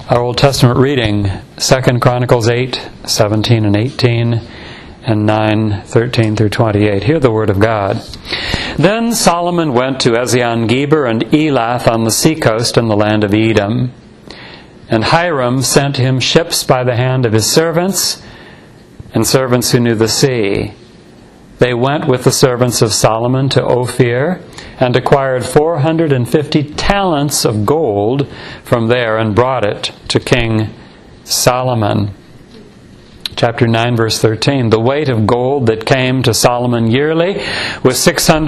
Our Old Testament reading, 2 Chronicles 8, 17 and 18, and 9, 13 through 28. Hear the word of God. Then Solomon went to Ezion-Geber and Elath on the seacoast in the land of Edom. And Hiram sent him ships by the hand of his servants, and servants who knew the sea. They went with the servants of Solomon to Ophir, and acquired 450 talents of gold from there, and brought it to King Solomon. Chapter 9, verse 13. The weight of gold that came to Solomon yearly was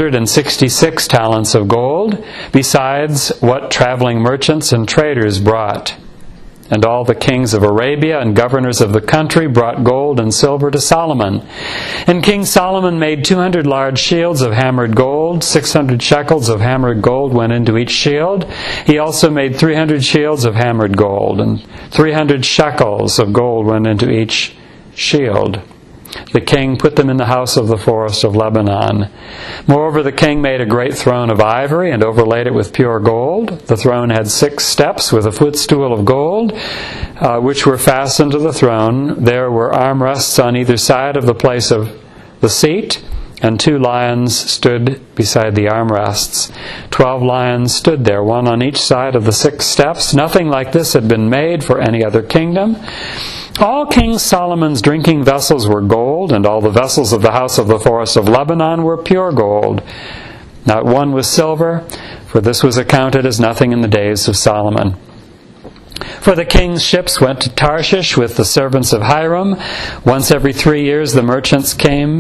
666 talents of gold, besides what traveling merchants and traders brought. And all the kings of Arabia and governors of the country brought gold and silver to Solomon. And King Solomon made 200 large shields of hammered gold. 600 shekels of hammered gold went into each shield. He also made 300 shields of hammered gold, and 300 shekels of gold went into each shield. The king put them in the house of the forest of Lebanon. Moreover, the king made a great throne of ivory and overlaid it with pure gold. The throne had 6 steps with a footstool of gold, which were fastened to the throne. There were armrests on either side of the place of the seat, and 2 lions stood beside the armrests. 12 lions stood there, one on each side of the 6 steps. Nothing like this had been made for any other kingdom. All King Solomon's drinking vessels were gold, and all the vessels of the house of the forest of Lebanon were pure gold. Not one was silver, for this was accounted as nothing in the days of Solomon. For the king's ships went to Tarshish with the servants of Hiram. Once every 3 years the merchant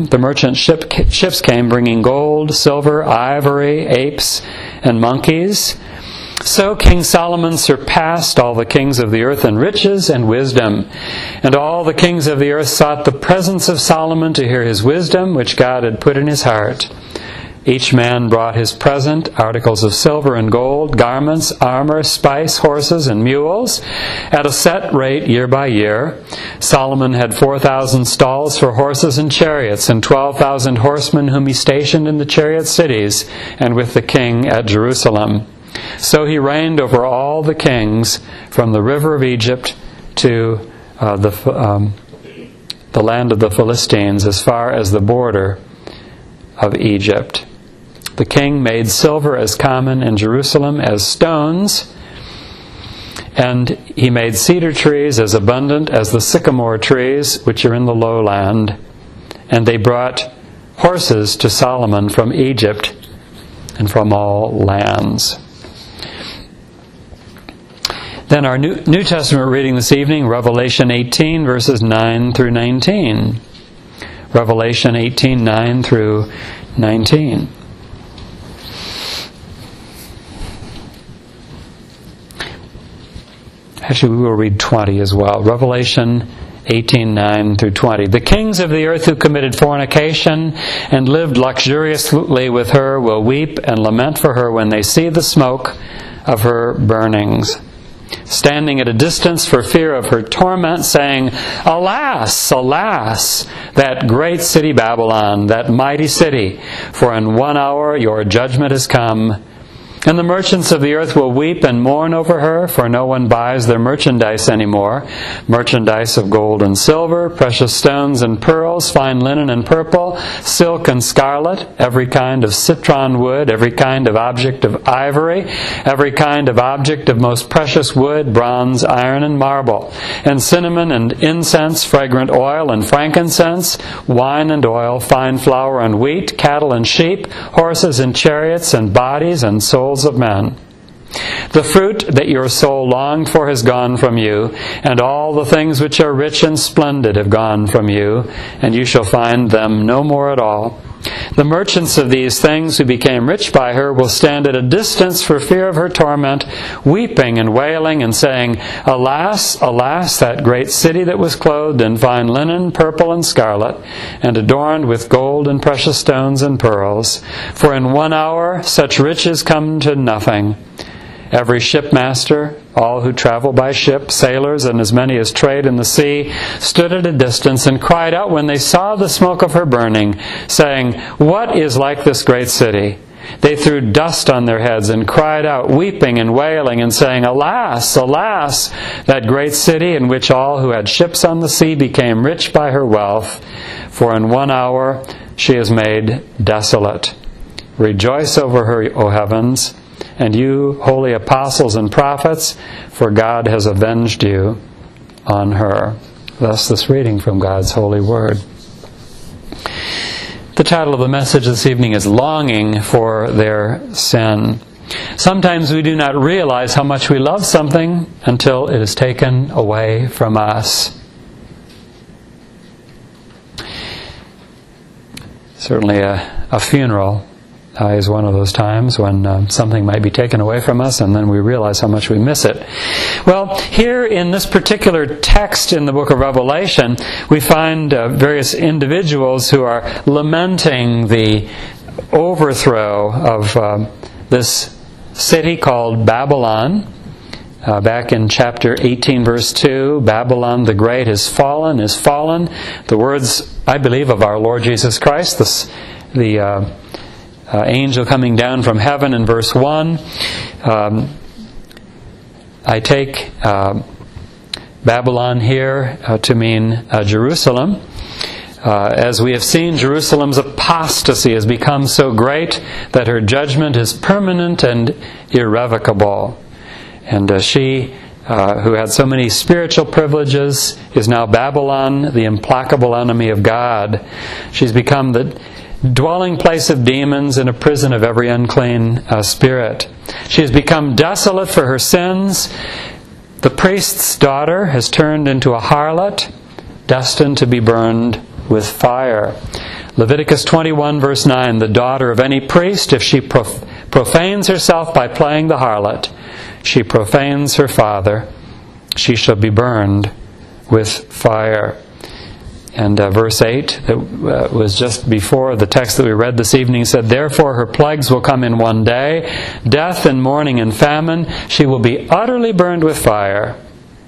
ships came, bringing gold, silver, ivory, apes, and monkeys. So King Solomon surpassed all the kings of the earth in riches and wisdom. And all the kings of the earth sought the presence of Solomon to hear his wisdom, which God had put in his heart. Each man brought his present, articles of silver and gold, garments, armor, spice, horses, and mules, at a set rate year by year. Solomon had 4,000 stalls for horses and chariots, and 12,000 horsemen whom he stationed in the chariot cities, and with the king at Jerusalem. So he reigned over all the kings from the river of Egypt to the land of the Philistines, as far as the border of Egypt. The king made silver as common in Jerusalem as stones, and he made cedar trees as abundant as the sycamore trees which are in the lowland. And they brought horses to Solomon from Egypt and from all lands. Then our New Testament reading this evening, Revelation 18, verses 9 through 19. Revelation 18, 9 through 19. Actually, we will read 20 as well. Revelation 18, 9 through 20. The kings of the earth who committed fornication and lived luxuriously with her will weep and lament for her when they see the smoke of her burnings, standing at a distance for fear of her torment, saying, Alas, alas, that great city Babylon, that mighty city, for in 1 hour your judgment has come. And the merchants of the earth will weep and mourn over her, for no one buys their merchandise anymore. Merchandise of gold and silver, precious stones and pearls, fine linen and purple, silk and scarlet, every kind of citron wood, every kind of object of ivory, every kind of object of most precious wood, bronze, iron, and marble, and cinnamon and incense, fragrant oil and frankincense, wine and oil, fine flour and wheat, cattle and sheep, horses and chariots and bodies and souls of men. The fruit that your soul longed for has gone from you, and all the things which are rich and splendid have gone from you, and you shall find them no more at all. The merchants of these things who became rich by her will stand at a distance for fear of her torment, weeping and wailing and saying, Alas, alas, that great city that was clothed in fine linen, purple and scarlet, and adorned with gold and precious stones and pearls. For in 1 hour such riches come to nothing. Every shipmaster, all who travel by ship, sailors, and as many as trade in the sea, stood at a distance and cried out when they saw the smoke of her burning, saying, What is like this great city? They threw dust on their heads and cried out, weeping and wailing and saying, Alas, alas, that great city in which all who had ships on the sea became rich by her wealth, for in 1 hour she is made desolate. Rejoice over her, O heavens, and you, holy apostles and prophets, for God has avenged you on her. Thus this reading from God's holy word. The title of the message this evening is Longing for Their Sin. Sometimes we do not realize how much we love something until it is taken away from us. Certainly a funeral is one of those times when something might be taken away from us and then we realize how much we miss it. Well, here in this particular text in the book of Revelation, we find various individuals who are lamenting the overthrow of this city called Babylon. Back in chapter 18, verse 2, Babylon the Great is fallen. The words, I believe, of our Lord Jesus Christ, the angel coming down from heaven in verse 1. I take Babylon here to mean Jerusalem. As we have seen, Jerusalem's apostasy has become so great that her judgment is permanent and irrevocable. And she, who had so many spiritual privileges, is now Babylon, the implacable enemy of God. She's become the dwelling place of demons and a prison of every unclean spirit. She has become desolate for her sins. The priest's daughter has turned into a harlot, destined to be burned with fire. Leviticus 21 verse 9, the daughter of any priest, if she profanes herself by playing the harlot, she profanes her father, she shall be burned with fire. And verse 8, that was just before the text that we read this evening, said, Therefore her plagues will come in one day, death and mourning and famine. She will be utterly burned with fire.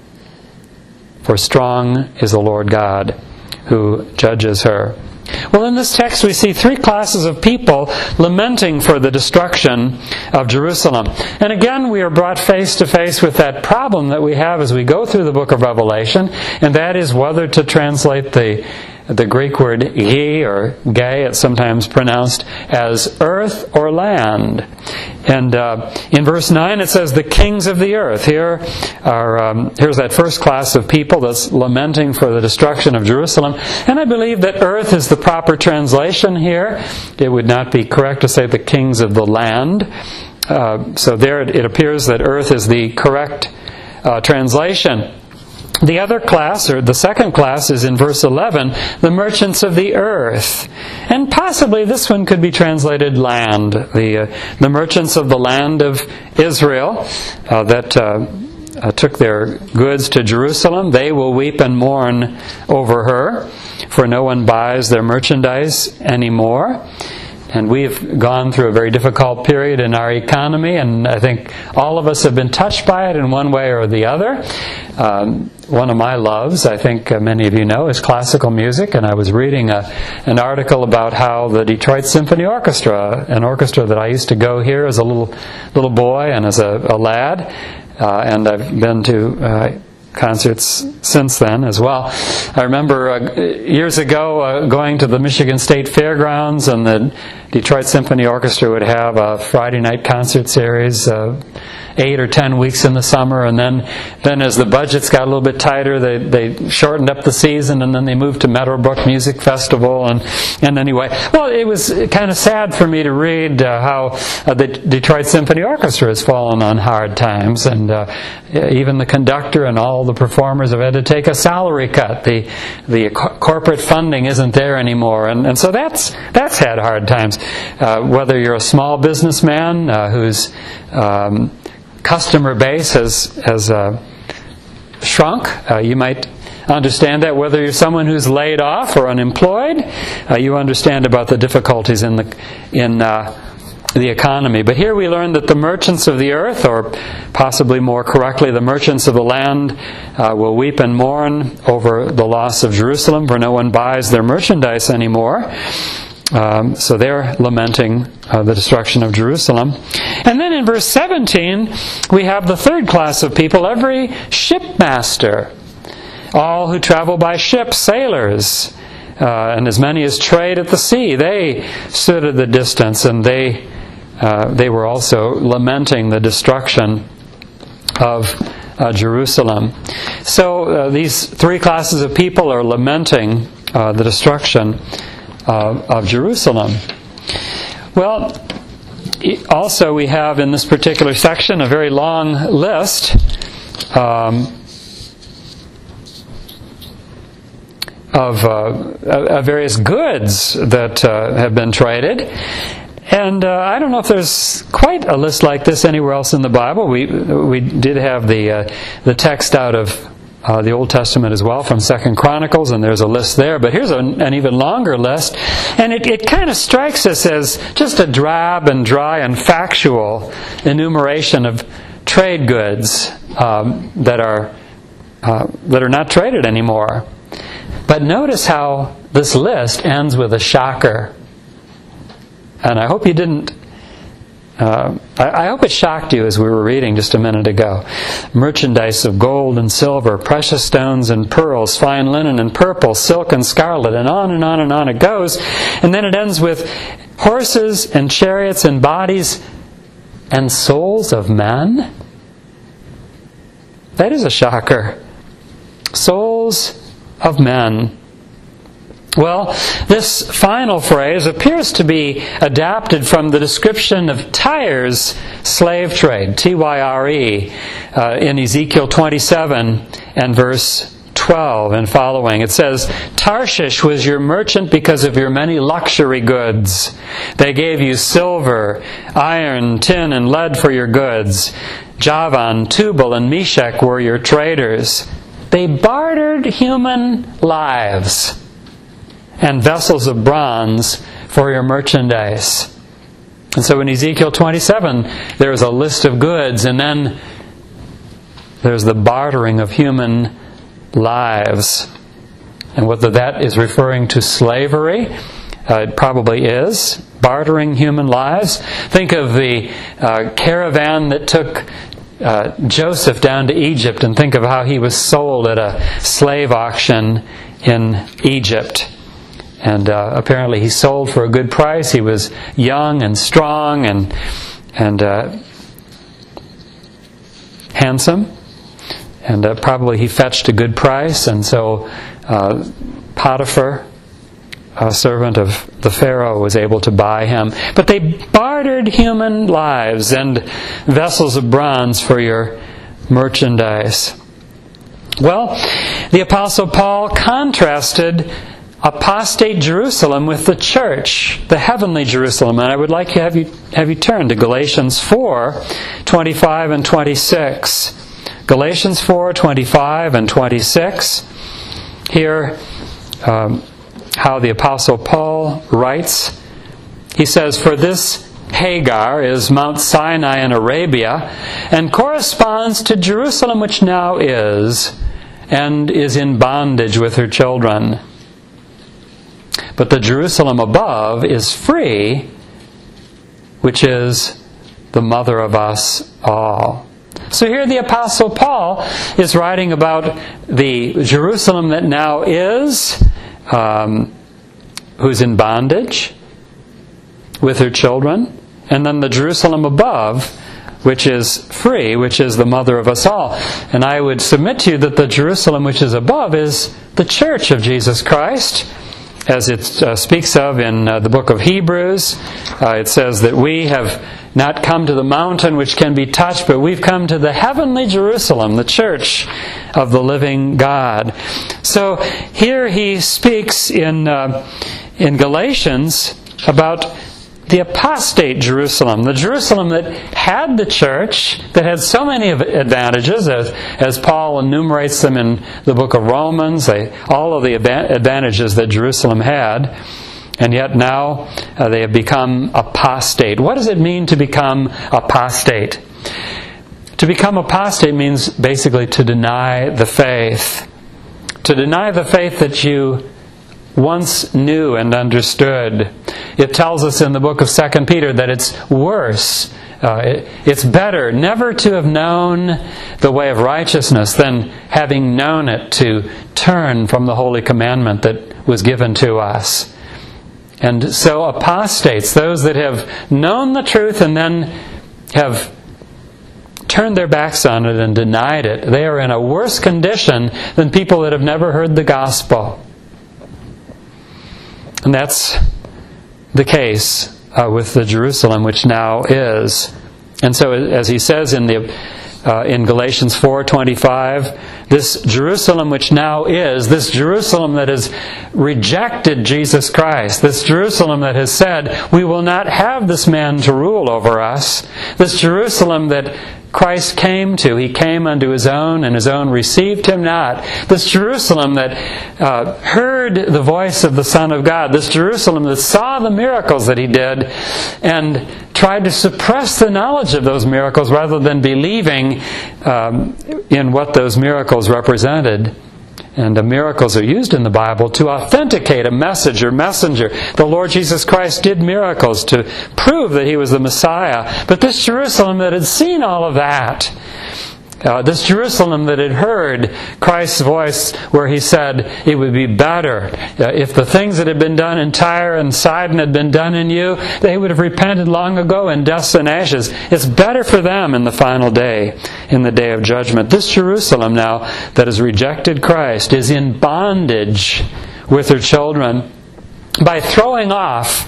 For strong is the Lord God who judges her. Well, in this text we see three classes of people lamenting for the destruction of Jerusalem. And again, we are brought face to face with that problem that we have as we go through the book of Revelation, and that is whether to translate the Greek word ye, or gay, it's sometimes pronounced as earth or land. And in verse 9 it says, the kings of the earth. Here's that first class of people that's lamenting for the destruction of Jerusalem. And I believe that earth is the proper translation here. It would not be correct to say the kings of the land. So there it appears that earth is the correct translation. The other class, or the second class, is in verse 11, the merchants of the earth. And possibly this one could be translated land. The merchants of the land of Israel that took their goods to Jerusalem, they will weep and mourn over her, for no one buys their merchandise anymore. And we've gone through a very difficult period in our economy, and I think all of us have been touched by it in one way or the other. One of my loves, I think many of you know, is classical music, and I was reading an article about how the Detroit Symphony Orchestra, an orchestra that I used to go hear as a little boy and as a lad, and I've been to concerts since then as well. I remember years ago going to the Michigan State Fairgrounds, and the Detroit Symphony Orchestra would have a Friday night concert series, 8 or 10 weeks in the summer, and then as the budgets got a little bit tighter, they shortened up the season, and then they moved to Meadowbrook Music Festival, and anyway, well, it was kind of sad for me to read how the Detroit Symphony Orchestra has fallen on hard times, and even the conductor and all the performers have had to take a salary cut. The corporate funding isn't there anymore, and so that's had hard times. Whether you're a small businessman whose customer base has shrunk, you might understand that. Whether you're someone who's laid off or unemployed, you understand about the difficulties in the economy. But here we learn that the merchants of the earth, or possibly more correctly, the merchants of the land, will weep and mourn over the loss of Jerusalem, for no one buys their merchandise anymore. So they're lamenting the destruction of Jerusalem. And then in verse 17, we have the third class of people, every shipmaster. All who travel by ship, sailors, and as many as trade at the sea. They stood at the distance, and they were also lamenting the destruction of Jerusalem. So these three classes of people are lamenting the destruction of Jerusalem. Well, also we have in this particular section a very long list of various goods that have been traded. And I don't know if there's quite a list like this anywhere else in the Bible. We did have the text out of the Old Testament as well from 2 Chronicles, and there's a list there. But here's an even longer list. And it kind of strikes us as just a drab and dry and factual enumeration of trade goods that are not traded anymore. But notice how this list ends with a shocker. And I hope you didn't... I hope it shocked you as we were reading just a minute ago. Merchandise of gold and silver, precious stones and pearls, fine linen and purple, silk and scarlet, and on and on and on it goes. And then it ends with horses and chariots and bodies and souls of men. That is a shocker. Souls of men. Well, this final phrase appears to be adapted from the description of Tyre's slave trade, Tyre, in Ezekiel 27 and verse 12 and following. It says, Tarshish was your merchant because of your many luxury goods. They gave you silver, iron, tin, and lead for your goods. Javan, Tubal, and Meshech were your traders. They bartered human lives and vessels of bronze for your merchandise. And so in Ezekiel 27, there's a list of goods, and then there's the bartering of human lives. And whether that is referring to slavery, it probably is. Bartering human lives. Think of the caravan that took Joseph down to Egypt, and think of how he was sold at a slave auction in Egypt. And apparently he sold for a good price. He was young and strong and handsome. And probably he fetched a good price. And so Potiphar, a servant of the Pharaoh, was able to buy him. But they bartered human lives and vessels of bronze for your merchandise. Well, the Apostle Paul contrasted apostate Jerusalem with the church, the heavenly Jerusalem. And I would like to have you turn to Galatians 4:25 and 26. Galatians 4:25 and 26. Here, how the Apostle Paul writes. He says, For this Hagar is Mount Sinai in Arabia, and corresponds to Jerusalem which now is, and is in bondage with her children. But the Jerusalem above is free, which is the mother of us all. So here the Apostle Paul is writing about the Jerusalem that now is, who's in bondage with her children, and then the Jerusalem above, which is free, which is the mother of us all. And I would submit to you that the Jerusalem which is above is the church of Jesus Christ, as it speaks of in the book of Hebrews. It says that we have not come to the mountain which can be touched, but we've come to the heavenly Jerusalem, the church of the living God. So here he speaks in Galatians about the apostate Jerusalem, the Jerusalem that had the church, that had so many advantages, as Paul enumerates them in the book of Romans, all of the advantages that Jerusalem had, and yet now they have become apostate. What does it mean to become apostate? To become apostate means basically to deny the faith. To deny the faith that you once knew and understood. It tells us in the book of 2 Peter that it's worse. It's better never to have known the way of righteousness than having known it to turn from the holy commandment that was given to us. And so apostates, those that have known the truth and then have turned their backs on it and denied it, they are in a worse condition than people that have never heard the gospel. And that's the case with the Jerusalem which now is. And so, as he says in Galatians 4:25, this Jerusalem which now is, this Jerusalem that has rejected Jesus Christ, this Jerusalem that has said, we will not have this man to rule over us, this Jerusalem that Christ came to. He came unto His own, and His own received Him not. This Jerusalem that heard the voice of the Son of God. This Jerusalem that saw the miracles that He did and tried to suppress the knowledge of those miracles rather than believing in what those miracles represented. And the miracles are used in the Bible to authenticate a message or messenger. The Lord Jesus Christ did miracles to prove that He was the Messiah. But this Jerusalem that had seen all of that, this Jerusalem that had heard Christ's voice where He said it would be better if the things that had been done in Tyre and Sidon had been done in you, they would have repented long ago in dust and ashes. It's better for them in the final day, in the day of judgment. This Jerusalem now that has rejected Christ is in bondage with her children by throwing off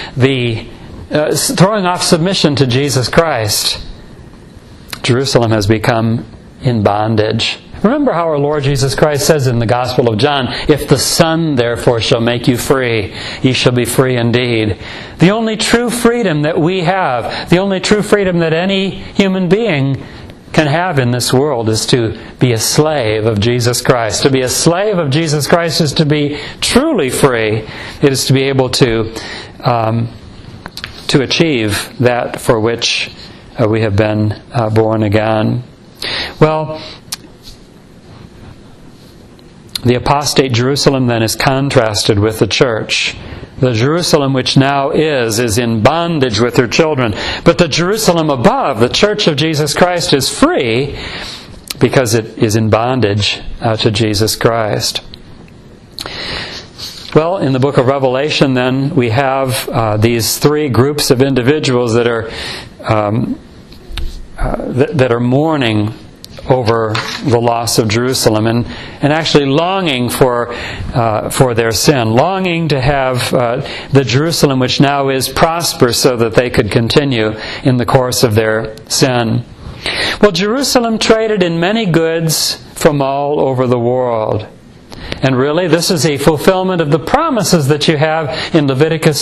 submission to Jesus Christ. Jerusalem has become in bondage. Remember how our Lord Jesus Christ says in the Gospel of John, if the Son therefore shall make you free, ye shall be free indeed. The only true freedom that we have, the only true freedom that any human being can have in this world is to be a slave of Jesus Christ. To be a slave of Jesus Christ is to be truly free. It is to be able to achieve that for which we have been born again. Well, the apostate Jerusalem then is contrasted with the church. The Jerusalem which now is in bondage with her children. But the Jerusalem above, the church of Jesus Christ, is free because it is in bondage to Jesus Christ. Well, in the book of Revelation then, we have these three groups of individuals that are mourning over the loss of Jerusalem and actually longing for their sin, longing to have the Jerusalem which now is prosper so that they could continue in the course of their sin. Well, Jerusalem traded in many goods from all over the world. And really, this is a fulfillment of the promises that you have in Leviticus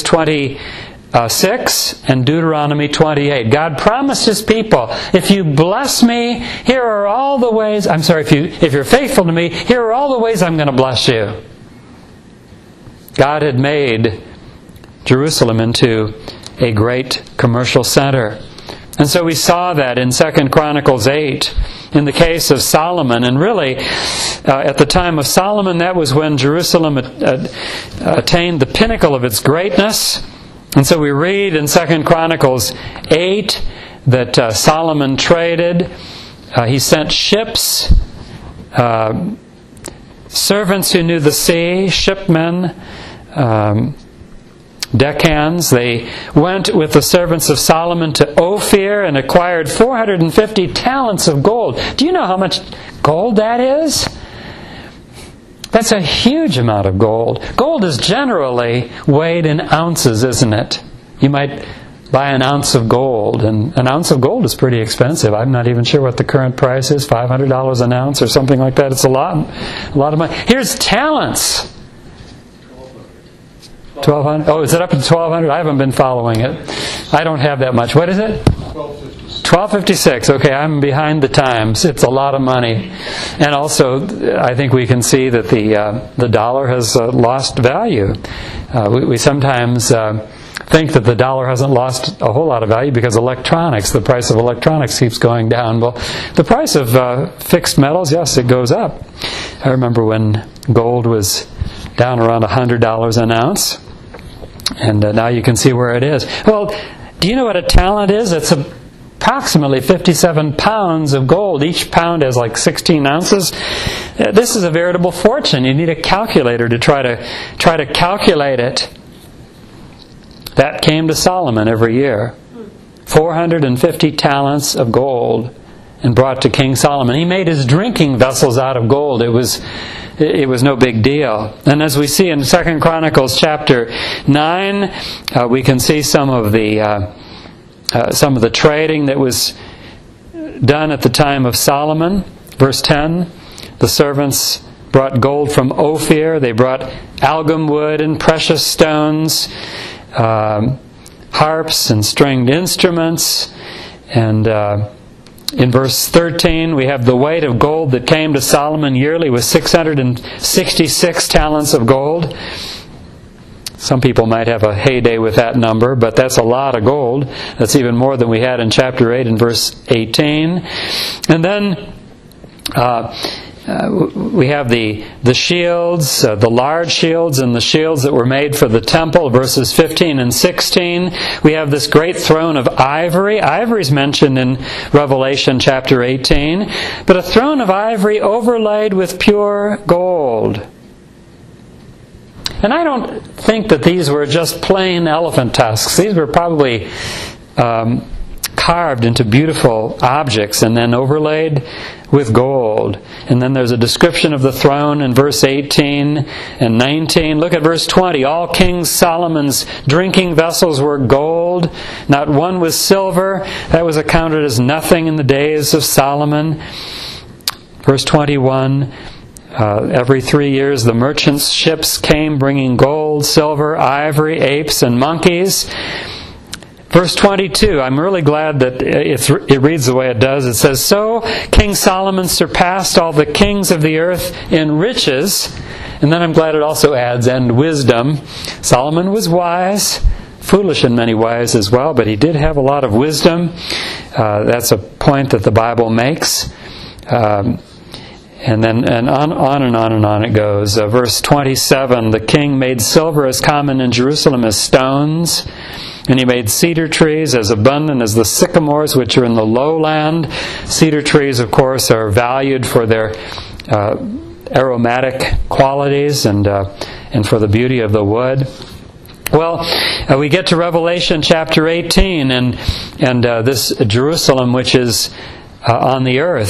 26 and Deuteronomy 28. God promised His people, if you bless me, here are all the ways, if you're faithful to me, here are all the ways I'm going to bless you. God had made Jerusalem into a great commercial center. And so we saw that in 2 Chronicles 8 in the case of Solomon. And really, at the time of Solomon, that was when Jerusalem attained the pinnacle of its greatness. And so we read in 2 Chronicles 8 that Solomon traded. He sent ships, servants who knew the sea, shipmen, deckhands. They went with the servants of Solomon to Ophir and acquired 450 talents of gold. Do you know how much gold that is? That's a huge amount of gold. Gold is generally weighed in ounces, isn't it? You might buy an ounce of gold, and an ounce of gold is pretty expensive. I'm not even sure what the current price is, $500 an ounce or something like that. It's a lot of money. Here's talents. 1,200? Oh, is it up to 1,200? I haven't been following it. I don't have that much. What is it? 1256. Okay, I'm behind the times. It's a lot of money. And also, I think we can see that the dollar has lost value. We sometimes think that the dollar hasn't lost a whole lot of value because the price of electronics keeps going down. Well, the price of fixed metals, yes, it goes up. I remember when gold was down around $100 an ounce. And now you can see where it is. Well, do you know what a talent is? It's approximately 57 pounds of gold. Each pound has like 16 ounces. This is a veritable fortune. You need a calculator to try to calculate it. That came to Solomon every year. 450 talents of gold, and brought to King Solomon. He made his drinking vessels out of gold. It was no big deal. And as we see in 2 Chronicles chapter 9, we can see some of the trading that was done at the time of Solomon. Verse 10, the servants brought gold from Ophir. They brought algum wood and precious stones, harps and stringed instruments. And in verse 13, we have the weight of gold that came to Solomon yearly was 666 talents of gold. Some people might have a heyday with that number, but that's a lot of gold. That's even more than we had in chapter 8 and verse 18. And then we have the shields, the large shields and the shields that were made for the temple, verses 15 and 16. We have this great throne of ivory. Ivory is mentioned in Revelation chapter 18. But a throne of ivory overlaid with pure gold. And I don't think that these were just plain elephant tusks. These were probably carved into beautiful objects and then overlaid with gold. And then there's a description of the throne in verse 18 and 19. Look at verse 20. All King Solomon's drinking vessels were gold. Not one was silver. That was accounted as nothing in the days of Solomon. Verse 21. Every 3 years the merchants' ships came bringing gold, silver, ivory, apes, and monkeys. Verse 22, I'm really glad that it reads the way it does. It says, So King Solomon surpassed all the kings of the earth in riches. And then I'm glad it also adds, and wisdom. Solomon was wise, foolish in many ways as well, but he did have a lot of wisdom. That's a point that the Bible makes. And on and on and on it goes. Verse 27, the king made silver as common in Jerusalem as stones, and he made cedar trees as abundant as the sycamores which are in the lowland. Cedar trees, of course, are valued for their aromatic qualities and for the beauty of the wood. Well, we get to Revelation chapter 18, and this Jerusalem, which is on the earth,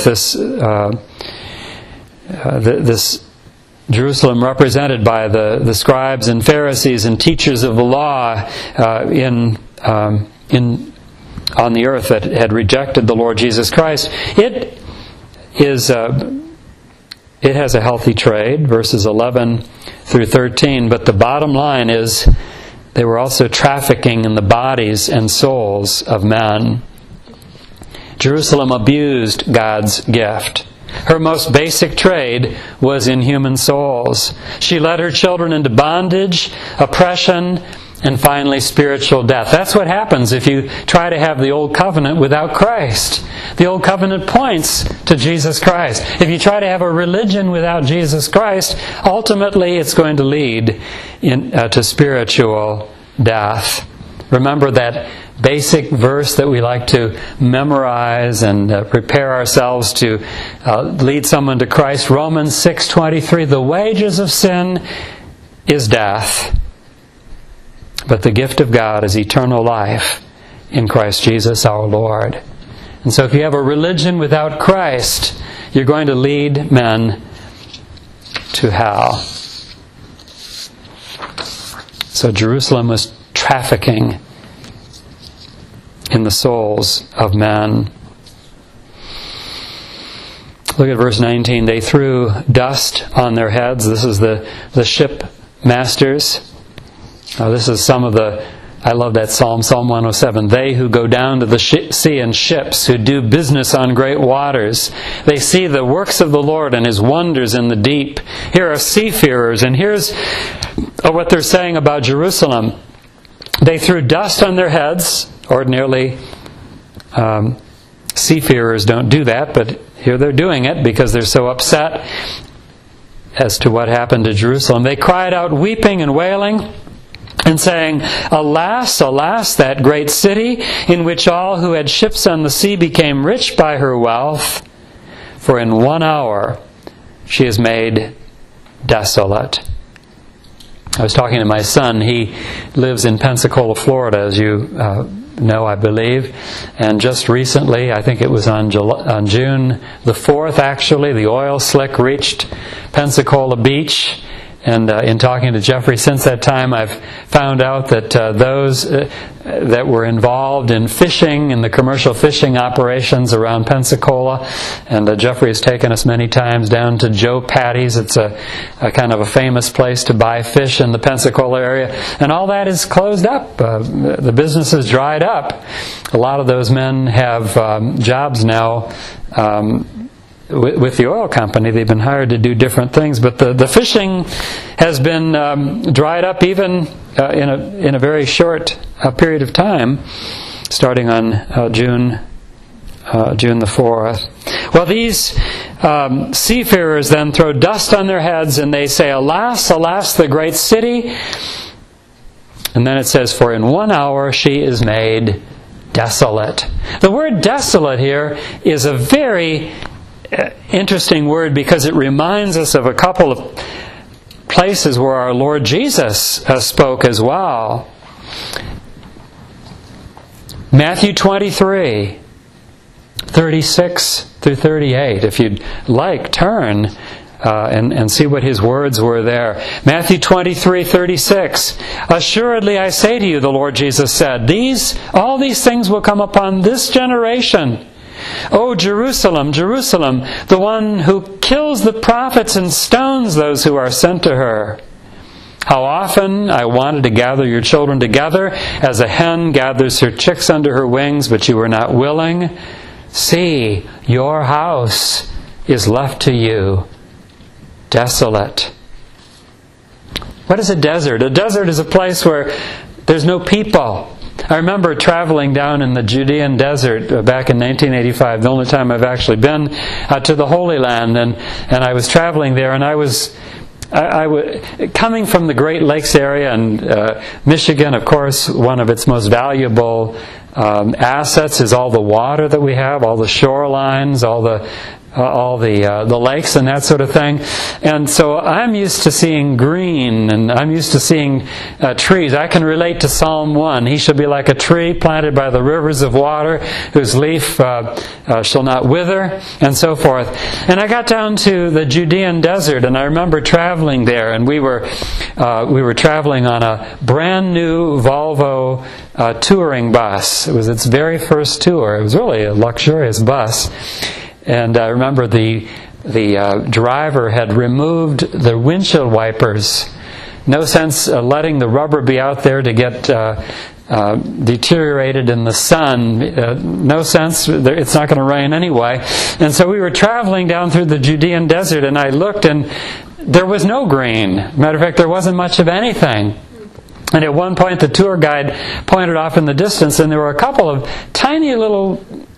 this Jerusalem represented by the scribes and Pharisees and teachers of the law on the earth that had rejected the Lord Jesus Christ. It has a healthy trade, verses 11 through 13. But the bottom line is they were also trafficking in the bodies and souls of men. Jerusalem abused God's gift. Her most basic trade was in human souls. She led her children into bondage, oppression, and finally spiritual death. That's what happens if you try to have the Old Covenant without Christ. The Old Covenant points to Jesus Christ. If you try to have a religion without Jesus Christ, ultimately it's going to lead to spiritual death. Remember that basic verse that we like to memorize and prepare ourselves to lead someone to Christ. Romans 6:23, the wages of sin is death, but the gift of God is eternal life in Christ Jesus our Lord. And so if you have a religion without Christ, you're going to lead men to hell. So Jerusalem was trafficking in the souls of men. Look at verse 19. They threw dust on their heads. This is the ship masters. This is some of the, I love that Psalm 107. They who go down to the sea in ships, who do business on great waters. They see the works of the Lord and His wonders in the deep. Here are seafarers, and here's what they're saying about Jerusalem. They threw dust on their heads. Ordinarily, seafarers don't do that, but here they're doing it because they're so upset. as to what happened to Jerusalem. They cried out weeping and wailing and saying, "Alas, alas, that great city, in which all who had ships on the sea became rich by her wealth. For in 1 hour she is made desolate." I was talking to my son. He lives in Pensacola, Florida, as you know, I believe. And just recently, I think it was on June the 4th, actually, the oil slick reached Pensacola Beach. And in talking to Jeffrey since that time, I've found out that those that were involved in fishing, in the commercial fishing operations around Pensacola, and Jeffrey has taken us many times down to Joe Patty's. It's a kind of a famous place to buy fish in the Pensacola area. And all that is closed up. The business is dried up. A lot of those men have jobs now with the oil company. They've been hired to do different things, but the fishing has been dried up even in a very short period of time, starting on June the 4th. Well, these seafarers then throw dust on their heads and they say, "Alas, alas, the great city." And then it says, "For in 1 hour she is made desolate." The word desolate here is a very interesting word because it reminds us of a couple of places where our Lord Jesus spoke as well. Matthew 23, 36 through 38. If you'd like, turn and see what his words were there. Matthew 23, 36. "Assuredly I say to you," the Lord Jesus said, all these things will come upon this generation. "O Jerusalem, Jerusalem, the one who kills the prophets and stones those who are sent to her. How often I wanted to gather your children together as a hen gathers her chicks under her wings, but you were not willing. See, your house is left to you desolate." What is a desert? A desert is a place where there's no people. I remember traveling down in the Judean desert back in 1985, the only time I've actually been to the Holy Land, and I was traveling there, and I was coming from the Great Lakes area, and Michigan, of course, one of its most valuable assets is all the water that we have, all the shorelines, all the lakes and that sort of thing. And so I'm used to seeing green, and I'm used to seeing trees. I can relate to Psalm 1. "He shall be like a tree planted by the rivers of water, whose leaf shall not wither," and so forth. And I got down to the Judean desert, and I remember traveling there, and we were traveling on a brand new Volvo touring bus. It was its very first tour. It was really a luxurious bus. And I remember the driver had removed the windshield wipers. No sense letting the rubber be out there to get deteriorated in the sun. No sense. It's not going to rain anyway. And so we were traveling down through the Judean desert, and I looked, and there was no green. Matter of fact, there wasn't much of anything. And at one point, the tour guide pointed off in the distance, and there were a couple of tiny little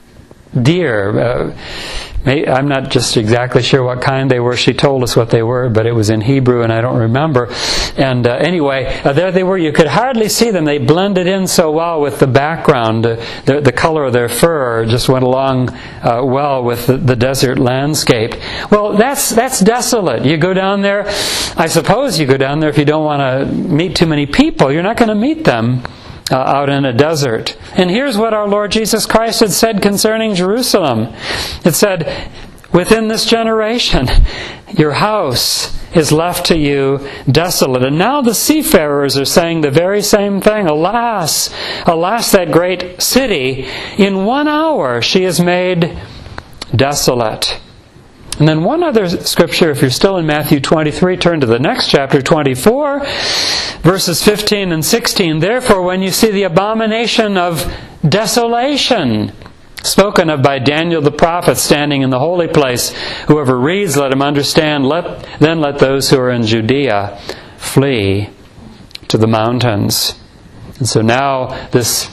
deer. I'm not just exactly sure what kind they were. She told us what they were, but it was in Hebrew and I don't remember. And anyway, there they were. You could hardly see them. They blended in so well with the background. The color of their fur just went along well with the desert landscape. Well, that's desolate. You go down there, I suppose you go down there if you don't want to meet too many people. You're not going to meet them out in a desert. And here's what our Lord Jesus Christ had said concerning Jerusalem. It said, "Within this generation, your house is left to you desolate." And now the seafarers are saying the very same thing. "Alas, alas, that great city, in 1 hour she is made desolate." And then one other scripture, if you're still in Matthew 23, turn to the next chapter, 24, verses 15 and 16. "Therefore, when you see the abomination of desolation spoken of by Daniel the prophet standing in the holy place, whoever reads, let him understand. Then let those who are in Judea flee to the mountains." And so now this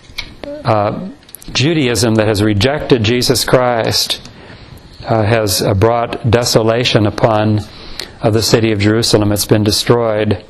Judaism that has rejected Jesus Christ has brought desolation upon of the city of Jerusalem. It's been destroyed.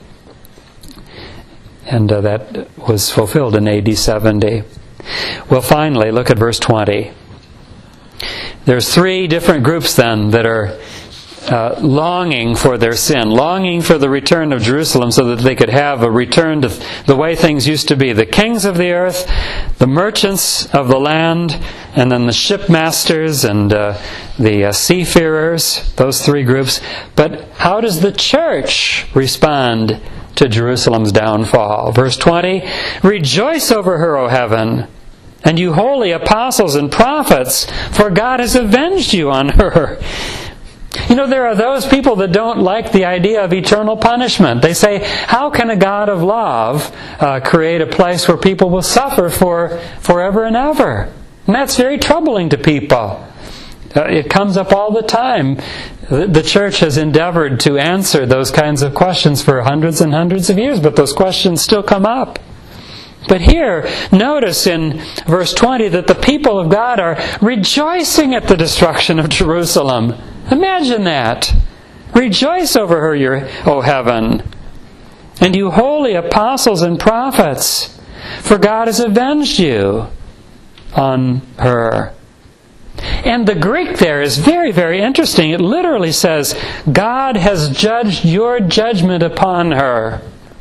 And that was fulfilled in AD 70. Well, finally, look at verse 20. There's three different groups then that are longing for their sin, longing for the return of Jerusalem so that they could have a return to the way things used to be. The kings of the earth, the merchants of the land, and then the shipmasters and the seafarers, those three groups. But how does the church respond to Jerusalem's downfall? Verse 20, "Rejoice over her, O heaven, and you holy apostles and prophets, for God has avenged you on her." You know, there are those people that don't like the idea of eternal punishment. They say, how can a God of love create a place where people will suffer for forever and ever? And that's very troubling to people. It comes up all the time. The church has endeavored to answer those kinds of questions for hundreds and hundreds of years, but those questions still come up. But here, notice in verse 20 that the people of God are rejoicing at the destruction of Jerusalem. Imagine that. Rejoice over her, O heaven, and you holy apostles and prophets, for God has avenged you on her. And the Greek there is very, very interesting. It literally says, God has judged your judgment upon her.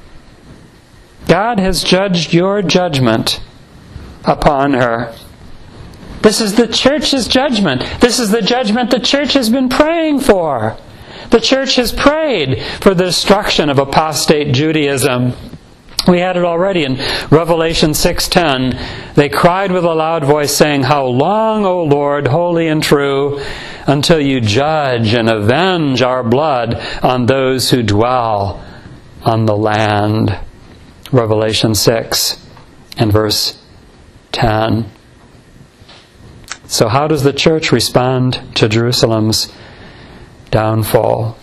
God has judged your judgment upon her. This is the church's judgment. This is the judgment the church has been praying for. The church has prayed for the destruction of apostate Judaism. We had it already in Revelation 6:10. They cried with a loud voice, saying, "How long, O Lord, holy and true, until you judge and avenge our blood on those who dwell on the land?" Revelation 6 and verse 10. So how does the church respond to Jerusalem's downfall?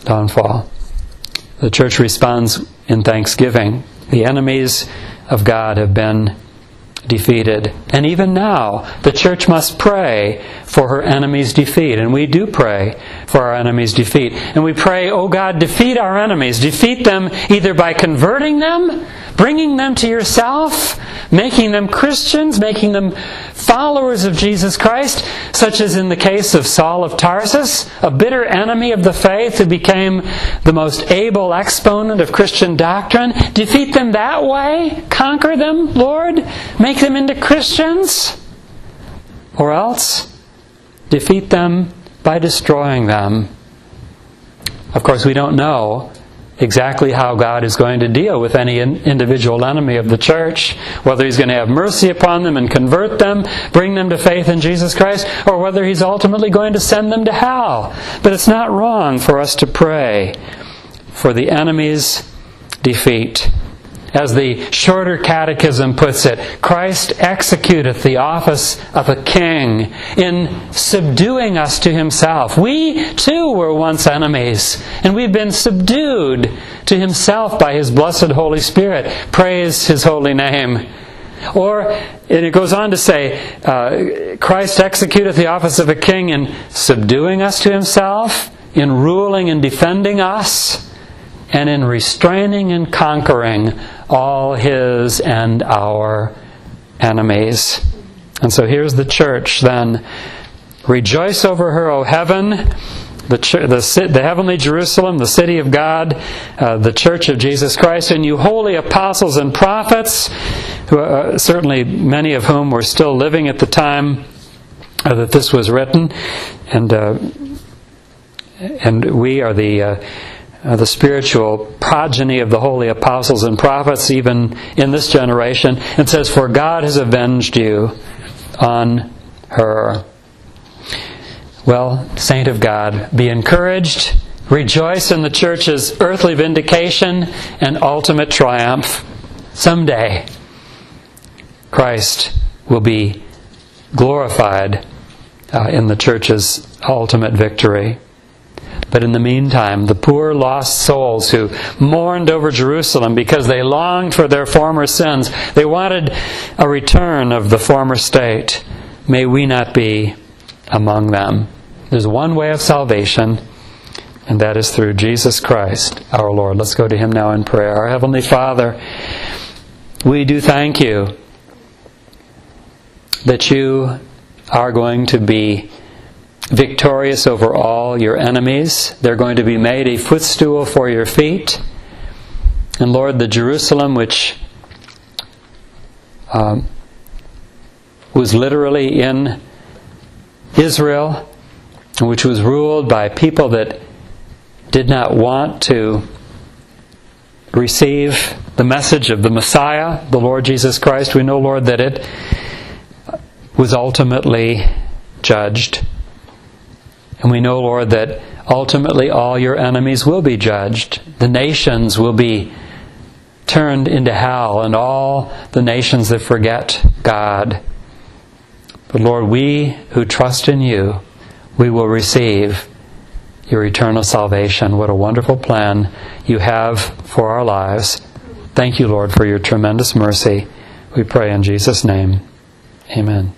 The church responds in thanksgiving. The enemies of God have been defeated. And even now, the church must pray for her enemies' defeat. And we do pray for our enemies' defeat. And we pray, "Oh God, defeat our enemies. Defeat them either by converting them, bringing them to yourself, making them Christians, making them followers of Jesus Christ," such as in the case of Saul of Tarsus, a bitter enemy of the faith who became the most able exponent of Christian doctrine. Defeat them that way. Conquer them, Lord. Make them into Christians. Or else, defeat them by destroying them. Of course, we don't know exactly how God is going to deal with any individual enemy of the church, whether He's going to have mercy upon them and convert them, bring them to faith in Jesus Christ, or whether He's ultimately going to send them to hell. But it's not wrong for us to pray for the enemy's defeat. As the Shorter Catechism puts it, Christ executeth the office of a king in subduing us to Himself. We too were once enemies, and we've been subdued to Himself by His blessed Holy Spirit. Praise His holy name. Or, and it goes on to say, Christ executeth the office of a king in subduing us to Himself, in ruling and defending us, and in restraining and conquering all His and our enemies. And so here's the church then. Rejoice over her, O heaven, the heavenly Jerusalem, the city of God, the church of Jesus Christ, and you holy apostles and prophets, who certainly many of whom were still living at the time that this was written, and we are the spiritual progeny of the holy apostles and prophets, even in this generation. It says, "For God has avenged you on her." Well, saint of God, be encouraged. Rejoice in the church's earthly vindication and ultimate triumph. Someday, Christ will be glorified in the church's ultimate victory. But in the meantime, the poor lost souls who mourned over Jerusalem because they longed for their former sins, they wanted a return of the former state, may we not be among them. There's one way of salvation, And that is through Jesus Christ, our Lord. Let's go to Him now in prayer. Our Heavenly Father, we do thank You that You are going to be victorious over all Your enemies. They're going to be made a footstool for Your feet. And Lord, the Jerusalem which was literally in Israel, which was ruled by people that did not want to receive the message of the Messiah, the Lord Jesus Christ, we know, Lord, that it was ultimately judged. And we know, Lord, that ultimately all Your enemies will be judged. The nations will be turned into hell, and all the nations that forget God. But Lord, we who trust in You, we will receive Your eternal salvation. What a wonderful plan You have for our lives. Thank You, Lord, for Your tremendous mercy. We pray in Jesus' name. Amen.